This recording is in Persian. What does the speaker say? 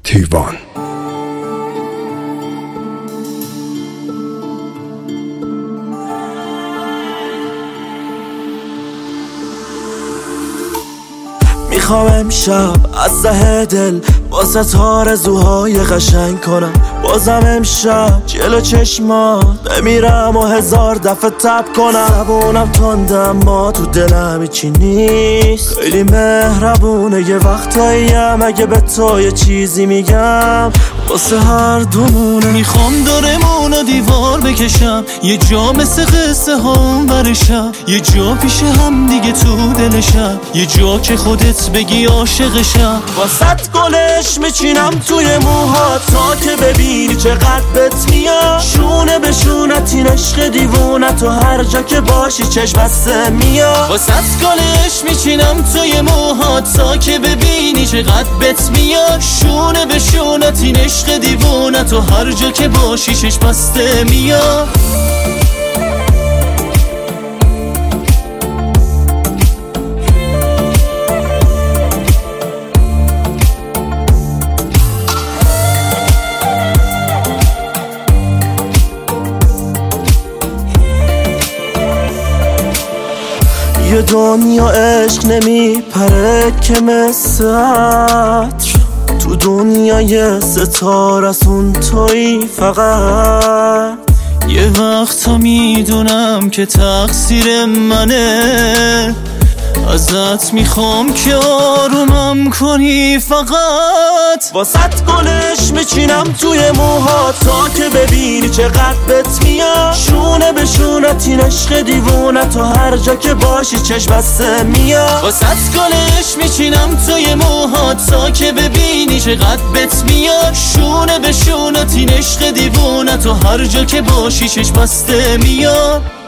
تیوان. میخوام امشب از ته دل واسه آرزوهای قشنگ کنم. بازم امشب جلو چشمات بمیرم و هزار دفعه تب کنم. زبونم تنده اما تو دلم هیچی نیست. خیلی مهربونه یه وقتاییم اگه به تو یه چیزی میگم واسه هر دومونه. میخوام دورمون و دیوار بکشم، یه جا مثل قصه ها اونورشم، یه جا پیش هم دیگه تو دلشم، یه جا که خودت بگی عاشقشم. واسط گلش میچینم توی موها تا که ببینی چقدر بهت میاد. شونه به شونت این عشق دیوونت و هر جا که باشی چشم بسته میاد. واسط گلش میچینم توی موها تا که ببینی چقدر بهت میاد. شونه به شونت این عشق دیوونت و هر جا که باشی چشم بسته میاد. یه دنیا عشق نمیپره که مثل عطر، تو دنیای ستاره از اون تویی فقط. یه وقتا میدونم که تقصیر منه، ازت میخوام که آرومم کنی فقط. واسط گلش میچینم توی موها تا که ببینی چقدر بهت میاد. شونه به شونت این عشق دیوونت و هر جا که باشی چشم بسته میاد. واسط گلش میچینم توی موها تا که ببینی چقدر بهت میاد. شونه به شونت این عشق دیوونت و هر جا که باشی چشم بسته میاد.